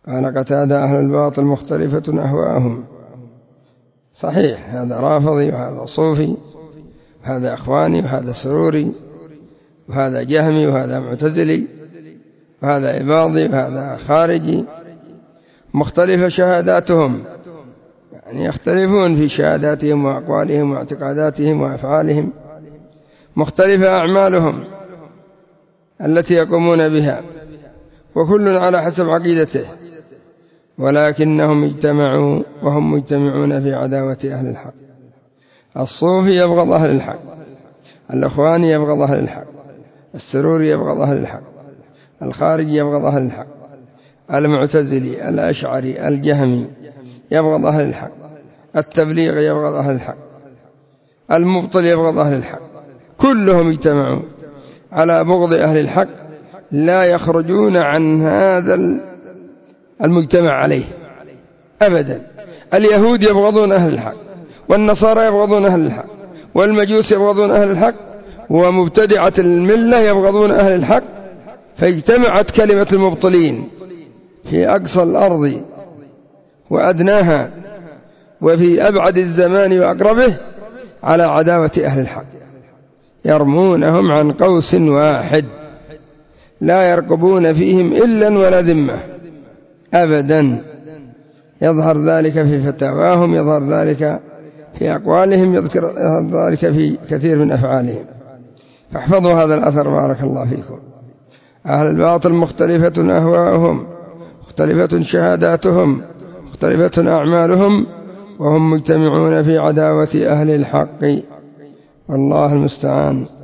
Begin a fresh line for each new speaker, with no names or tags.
قال قتادة: أهل الباطل مختلفة أهواءهم. صحيح، هذا رافضي وهذا صوفي وهذا إخواني وهذا سروري وهذا جهمي وهذا معتزلي وهذا إباضي وهذا خارجي، مختلفة شهاداتهم، يعني يختلفون في شهاداتهم وأقوالهم واعتقاداتهم وأفعالهم، مختلفة أعمالهم التي يقومون بها، وكل على حسب عقيدته، ولكنهم اجتمعوا وهم مجتمعون في عداوة أهل الحق. الصوفي يبغض أهل الحق، الإخواني يبغض أهل الحق، السروري يبغض أهل الحق، الخارجي يبغض أهل الحق، المعتزلي، الأشعري، الجهمي يبغض أهل الحق، التبليغ يبغض أهل الحق، المبطل يبغض أهل الحق، كلهم اجتمعوا على بغض أهل الحق، لا يخرجون عن هذا المجتمع عليه أبدا. اليهود يبغضون أهل الحق، والنصارى يبغضون أهل الحق، والمجوس يبغضون أهل الحق، ومبتدعة الملة يبغضون أهل الحق، فاجتمعت كلمة المبطلين في أقصى الأرض وأدناها وفي أبعد الزمان وأقربه على عداوة أهل الحق، يرمونهم عن قوس واحد، لا يرقبون فيهم إلا ولا ذمة أبدا. يظهر ذلك في فتاواهم، يظهر ذلك في أقوالهم، يظهر ذلك في كثير من أفعالهم. فاحفظوا هذا الأثر بارك الله فيكم. أهل الباطل مختلفة أهواءهم، مختلفة شهاداتهم، مختلفة أعمالهم، وهم مجتمعون في عداوة أهل الحق، والله المستعان.